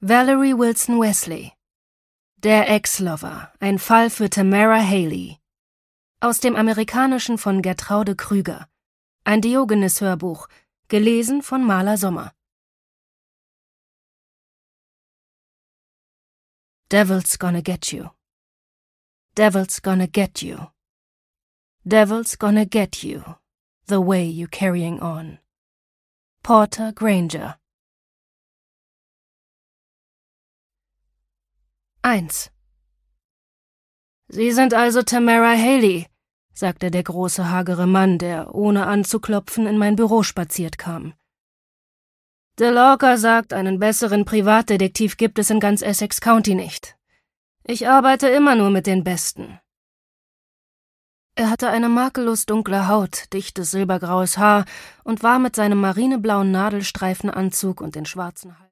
Valerie Wilson Wesley. Der Ex-Lover, ein Fall für Tamara Haley. Aus dem Amerikanischen von Gertraude Krüger. Ein Diogenes-Hörbuch, gelesen von Maler Sommer. Devil's gonna get you. Devil's gonna get you. Devil's gonna get you, the way you're carrying on. Porter Granger. 1. »Sie sind also Tamara Haley«, sagte der große, hagere Mann, der, ohne anzuklopfen, in mein Büro spaziert kam. »DeLorca sagt, einen besseren Privatdetektiv gibt es in ganz Essex County nicht. Ich arbeite immer nur mit den Besten.« Er hatte eine makellos dunkle Haut, dichtes silbergraues Haar und war mit seinem marineblauen Nadelstreifenanzug und den schwarzen